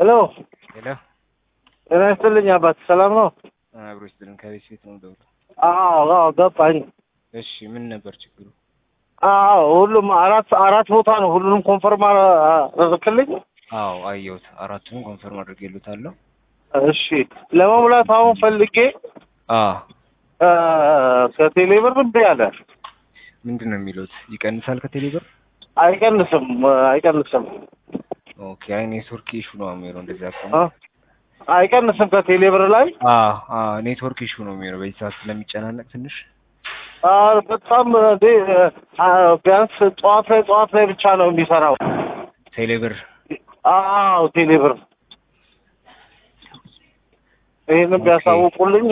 ሄሎ ሄሎ ጤና ይስጥልኝ አባት፣ ሰላም ነው? አብሮ ይስጥልን። ከቤት ቤት ነው ደውሎ። አዎ ገባኝ። እሺ ምን ነበር ችግሩ? ሁሉም አራት ቦታ ነው። ሁሉንም ኮንፈርም አደረክልኝ? አዎ አየሁት። አራቱንም ኮንፈርም አድርጌልዎታለሁ። እሺ ለመሙላት አሁን ፈልጌ ከቴሌብር እምቢ አለ። ምንድን ነው የሚሉት? ይቀንሳል ከቴሌብር? አይቀንስም። ኦኬ አይ ኔትወርክ ኢሹ ነው የሚለው እንደዛ ከሆነ አይቀንስም ከቴሌብር ላይ። ኔትወርክ ኢሹ ነው የሚለው በዚህ ሰዓት ስለሚጨናነቅ ትንሽ በጣም ቢያንስ ጠዋት ላይ ብቻ ነው የሚሰራው ቴሌብር። ቴሌብር ይሄንን ቢያሳውቁልኝ።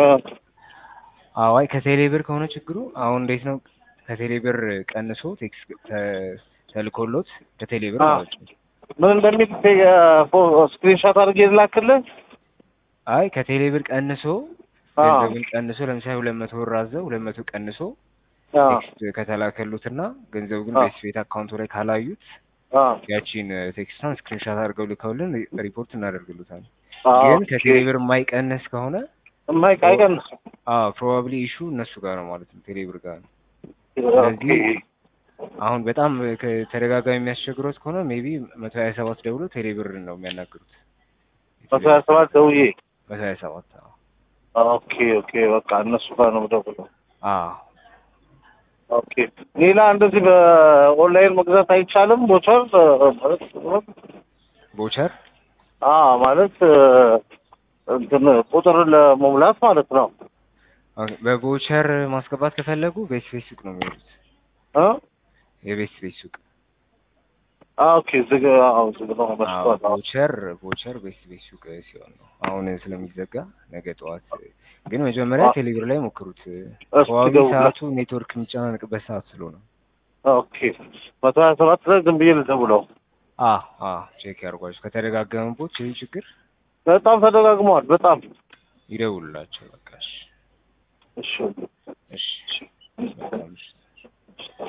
አይ ከቴሌብር ከሆነ ችግሩ አሁን እንዴት ነው? ከቴሌብር ቀንሶ ቴክስት ተልኮሎት ከቴሌብር ማለት ነው። ምን እንደሚል ስክሪንሾት አድርጌ ልላክልህ? አይ ከቴሌብር ቀንሶ ገንዘቡን ቀንሶ ለምሳሌ 200 ብር አዘው 200 ቀንሶ ቴክስት ከተላከሉትና ገንዘቡ ግን በስፔት አካውንቱ ላይ ካላዩት ያቺን ቴክስቷን ስክሪንሾት አድርገው ልከውልን ሪፖርት እናደርግሉታለን። ግን ከቴሌብር የማይቀንስ ከሆነ አይቀንስ ፕሮባብሊ ኢሹ እነሱ ጋር ነው ማለት ነው፣ ቴሌብር ጋር ነው። ስለዚህ አሁን በጣም ተደጋጋሚ የሚያስቸግሩት ከሆነ ሜቢ 127 ደውሎ ቴሌብር ነው የሚያናግሩት። 127 ደውዬ 127 ኦኬ በቃ እነሱ ጋር ነው ደውለው። ኦኬ ሌላ እንደዚህ በኦንላይን መግዛት አይቻልም? ቦቸር ማለት እንትን ቁጥር ለመሙላት ማለት ነው። በቦቸር ማስገባት ከፈለጉ ቤት ሱቅ ነው የሚሄዱት። የቤት ሱቅ ኦኬ ዝግ ነው መስጠት። ቦቸር ቤት ሱቅ ሲሆን ነው አሁን ስለሚዘጋ ነገ ጠዋት። ግን መጀመሪያ ቴሌብር ላይ ሞክሩት። ዋው ሰዓቱ ኔትወርክ የሚጨናነቅበት ሰዓት ስለሆነ። ኦኬ 127 ላይ ዝም ብዬ ልደውለው? ቼክ ያርጓቸው። ከተደጋገመቦት ይህ ችግር በጣም ተደጋግመዋል። በጣም ይደውሉላቸው በቃ። እሺ